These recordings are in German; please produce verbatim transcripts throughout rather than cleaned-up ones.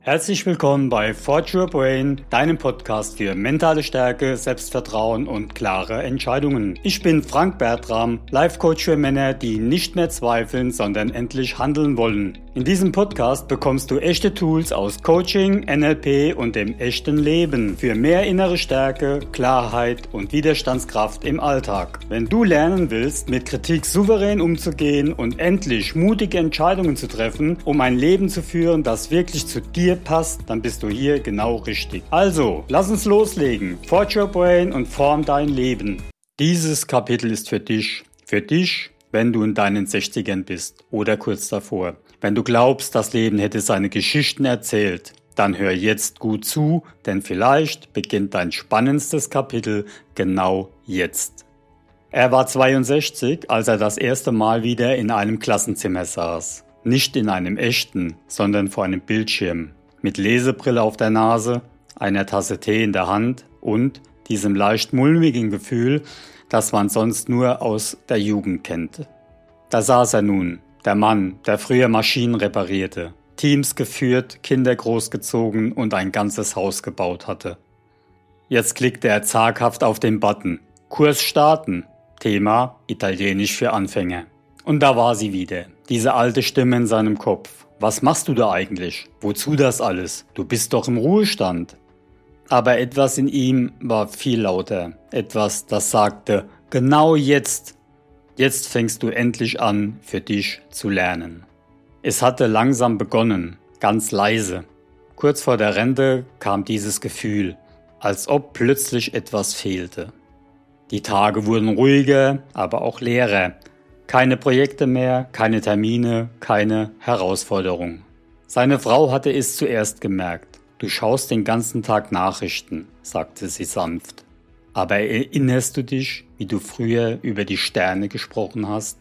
Herzlich willkommen bei Forge Your Brain, deinem Podcast für mentale Stärke, Selbstvertrauen und klare Entscheidungen. Ich bin Frank Bertram, Life Coach für Männer, die nicht mehr zweifeln, sondern endlich handeln wollen. In diesem Podcast bekommst du echte Tools aus Coaching, N L P und dem echten Leben für mehr innere Stärke, Klarheit und Widerstandskraft im Alltag. Wenn du lernen willst, mit Kritik souverän umzugehen und endlich mutige Entscheidungen zu treffen, um ein Leben zu führen, das wirklich zu dir passt, dann bist du hier genau richtig. Also, lass uns loslegen. Forge Your Brain und form dein Leben. Dieses Kapitel ist für dich. Für dich, wenn du in deinen sechzigern bist oder kurz davor. Wenn du glaubst, das Leben hätte seine Geschichten erzählt, dann hör jetzt gut zu, denn vielleicht beginnt dein spannendstes Kapitel genau jetzt. Er war zweiundsechzig, als er das erste Mal wieder in einem Klassenzimmer saß. Nicht in einem echten, sondern vor einem Bildschirm. Mit Lesebrille auf der Nase, einer Tasse Tee in der Hand und diesem leicht mulmigen Gefühl, das man sonst nur aus der Jugend kennt. Da saß er nun, der Mann, der früher Maschinen reparierte, Teams geführt, Kinder großgezogen und ein ganzes Haus gebaut hatte. Jetzt klickte er zaghaft auf den Button. Kurs starten. Thema Italienisch für Anfänger. Und da war sie wieder, diese alte Stimme in seinem Kopf. Was machst du da eigentlich? Wozu das alles? Du bist doch im Ruhestand. Aber etwas in ihm war viel lauter. Etwas, das sagte, genau jetzt. Jetzt fängst du endlich an, für dich zu lernen. Es hatte langsam begonnen, ganz leise. Kurz vor der Rente kam dieses Gefühl, als ob plötzlich etwas fehlte. Die Tage wurden ruhiger, aber auch leerer. Keine Projekte mehr, keine Termine, keine Herausforderung. Seine Frau hatte es zuerst gemerkt. Du schaust den ganzen Tag Nachrichten, sagte sie sanft. Aber erinnerst du dich, wie du früher über die Sterne gesprochen hast?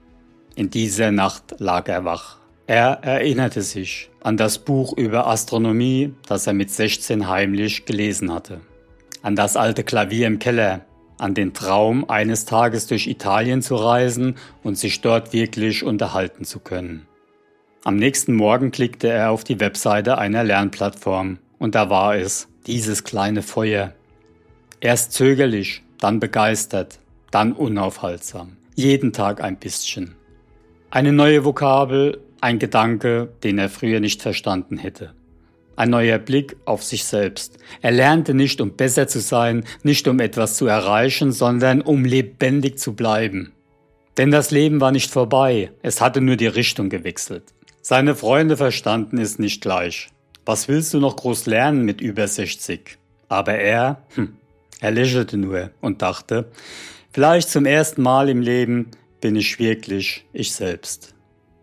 In dieser Nacht lag er wach. Er erinnerte sich an das Buch über Astronomie, das er mit sechzehn heimlich gelesen hatte. An das alte Klavier im Keller. An den Traum, eines Tages durch Italien zu reisen und sich dort wirklich unterhalten zu können. Am nächsten Morgen klickte er auf die Webseite einer Lernplattform und da war es, dieses kleine Feuer. Erst zögerlich, dann begeistert, dann unaufhaltsam. Jeden Tag ein bisschen. Eine neue Vokabel, ein Gedanke, den er früher nicht verstanden hätte. Ein neuer Blick auf sich selbst. Er lernte nicht, um besser zu sein, nicht um etwas zu erreichen, sondern um lebendig zu bleiben. Denn das Leben war nicht vorbei, es hatte nur die Richtung gewechselt. Seine Freunde verstanden es nicht gleich. Was willst du noch groß lernen mit über sechzig? Aber er, hm, er lächelte nur und dachte, vielleicht zum ersten Mal im Leben bin ich wirklich ich selbst.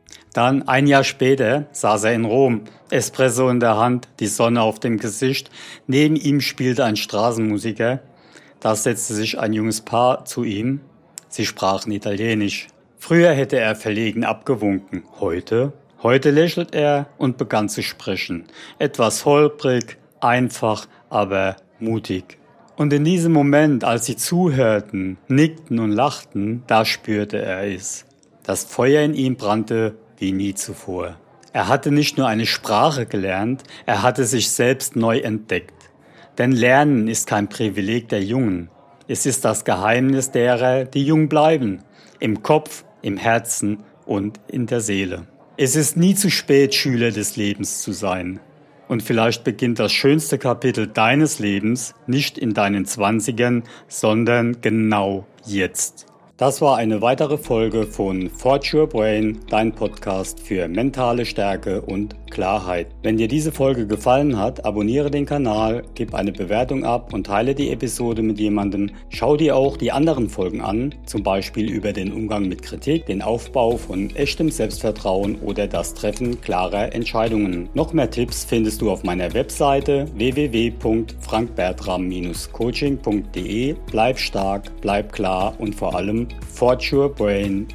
Dann, ein Jahr später, saß er in Rom, Espresso in der Hand, die Sonne auf dem Gesicht. Neben ihm spielte ein Straßenmusiker. Da setzte sich ein junges Paar zu ihm. Sie sprachen Italienisch. Früher hätte er verlegen abgewunken. Heute? Heute lächelt er und begann zu sprechen. Etwas holprig, einfach, aber mutig. Und in diesem Moment, als sie zuhörten, nickten und lachten, da spürte er es. Das Feuer in ihm brannte wie nie zuvor. Er hatte nicht nur eine Sprache gelernt, er hatte sich selbst neu entdeckt. Denn Lernen ist kein Privileg der Jungen. Es ist das Geheimnis derer, die jung bleiben. Im Kopf, im Herzen und in der Seele. Es ist nie zu spät, Schüler des Lebens zu sein. Und vielleicht beginnt das schönste Kapitel deines Lebens nicht in deinen Zwanzigern, sondern genau jetzt. Das war eine weitere Folge von Forge Your Brain, dein Podcast für mentale Stärke und Klarheit. Wenn dir diese Folge gefallen hat, abonniere den Kanal, gib eine Bewertung ab und teile die Episode mit jemandem. Schau dir auch die anderen Folgen an, zum Beispiel über den Umgang mit Kritik, den Aufbau von echtem Selbstvertrauen oder das Treffen klarer Entscheidungen. Noch mehr Tipps findest du auf meiner Webseite w w w punkt frank bertram Bindestrich coaching punkt de. Bleib stark, bleib klar und vor allem Forge Your Brain,